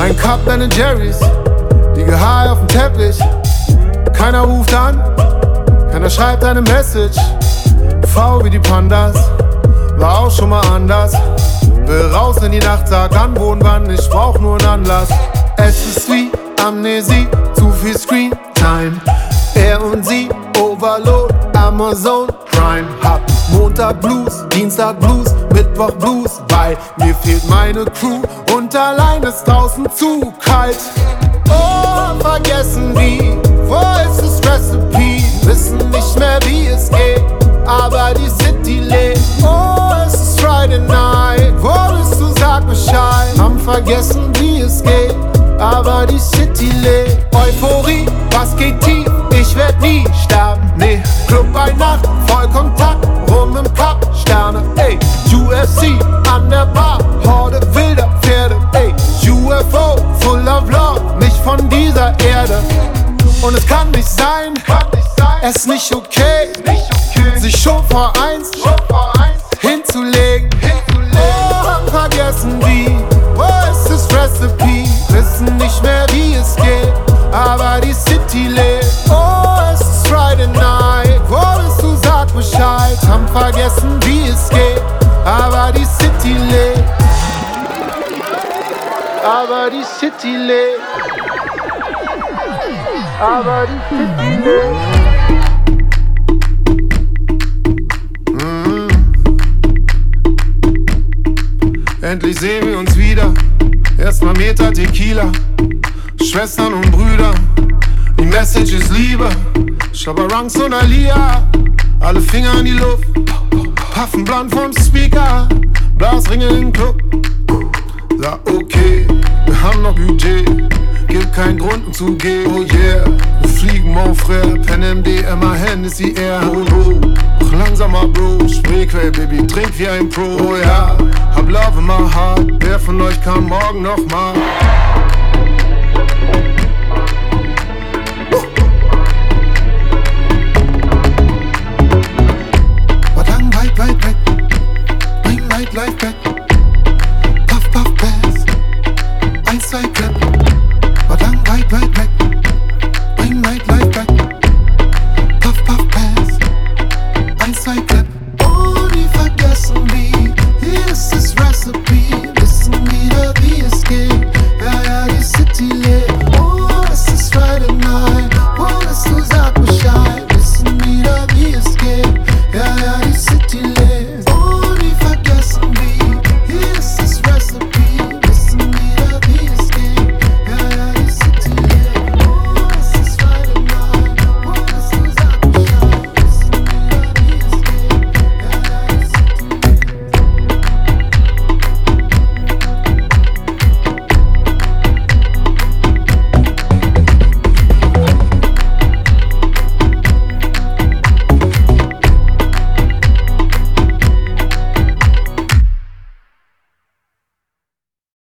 Ein Cup Ben & Jerry's, die High auf dem Teppich. Keiner ruft an, keiner schreibt eine Message. V wie die Pandas, war auch schon mal anders. Will raus in die Nacht, sag an, wo und wann, ich brauch nur einen Anlass. Es ist wie Amnesie, zu viel Screentime. Er und sie, Overload, Amazon Prime. Hab Montag Blues, Dienstag Blues, Mittwoch Blues, weil mir fehlt meine Crew und allein ist draußen zu kalt. Oh, vergessen wie, wo ist das Recipe? Wissen nicht mehr wie es geht, aber die City lebt. Oh, es ist Friday Night, wo bist du, sag Bescheid. Haben vergessen wie es geht, aber die City lebt. Euphorie, was geht tief? Ich werd nie sterben, nee. Club bei Nacht, Vollkontakt, rum im Cup, Sterne, ey. UFC an der Bar, Horde wilder Pferde, ey. UFO, full of love, nicht von dieser Erde. Und es kann nicht sein, es ist nicht okay, sich schon vor eins hinzulegen. Oh, hab vergessen wie, wo ist das Recipe? Wissen nicht mehr wie es geht, aber die City lebt. Oh, es ist Friday Night, wo bist du, sag Bescheid. Haben vergessen wie es geht, aber die City lebt. Aber die City lebt. Aber die City lebt. Endlich sehen wir uns wieder. Erstmal Meter Tequila. Schwestern und Brüder. Die Message ist Liebe. Schabarangs und Alia. Alle Finger in die Luft. Puffen blunt vom Speaker. Blasringe im Club. Sag okay, wir haben noch Budget. Gibt keinen Grund um zu gehen. Oh yeah, wir fliegen mon frère. Pen MD, Emma Hennessy Air. Oh no, mach langsamer Bro. Spreequell, Baby, trink wie ein Pro. Oh ja, hab Love in my heart. Wer von euch kam morgen noch mal?